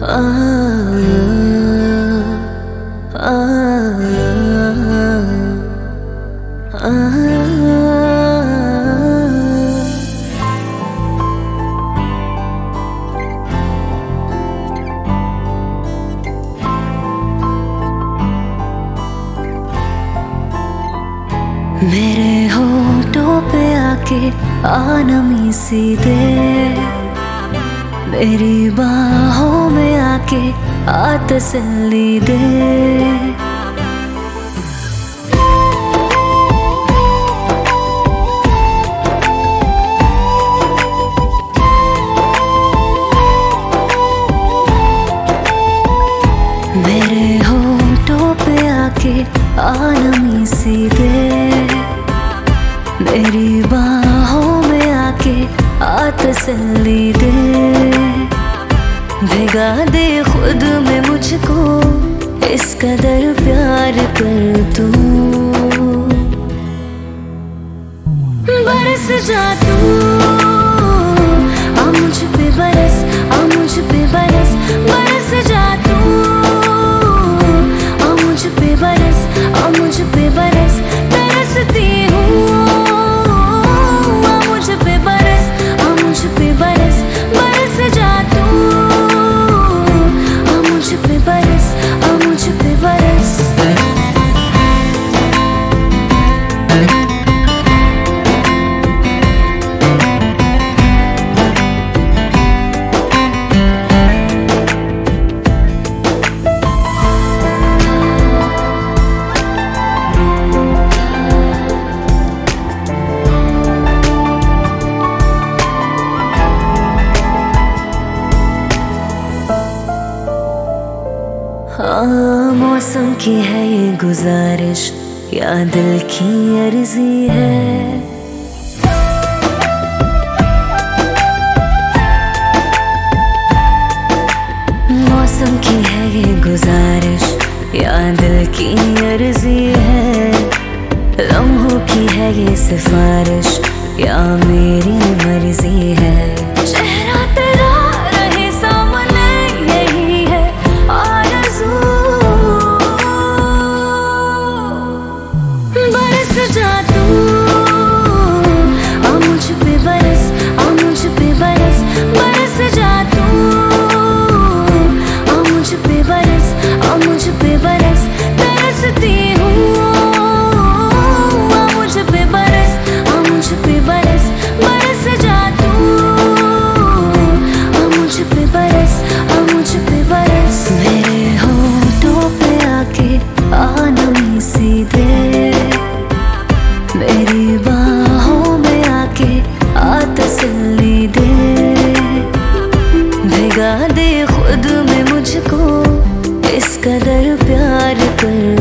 मेरे होठों पे आके आनमी सी दे, मेरी बाहों में आके आ तसल्ली दे। मेरे होठों पे आके आनमी सी दे, मेरी बाहों में आके आ तसल्ली दे। भिगा दे खुद में मुझको, इस कदर प्यार कर तू। बरस जा तू, आ मुझ पे बरस, आ मुझ पे बरस, बरस जा तू। आ मुझ पे बरस, आ मुझ पे बरस, तरसती हूँ। आ मुझ पे बरस, आ मुझ पे बरस, बरस जा तू। आ मुझ पे बरस, आ मुझ पे बरस। हाँ, मौसम की है ये गुजारिश या दिल की अर्जी है। मौसम की है ये गुजारिश या दिल की अर्जी है। लम्हों की है ये सिफारिश या मेरी मर्जी है। चेहरा तेरा रहे सामने, यही है आरज़ू। बरस जा तू, आ मुझ पे बरस, आ मुझ पे बरस, बरस जा तू। आ मुझ पे बरस, आ मुझ पे बरस, तरसती हूँ। आ मुझ पे बरस, आ मुझ पे बरस, बरस जा तू। आ मुझ पे बरस, आ मुझ पे बरस। मेरे होठों पे आके आनमी सी दे, मेरी बाहों में आके आ तसल्ली दे। भिगा दे खुद में मुझको, इस कदर प्यार कर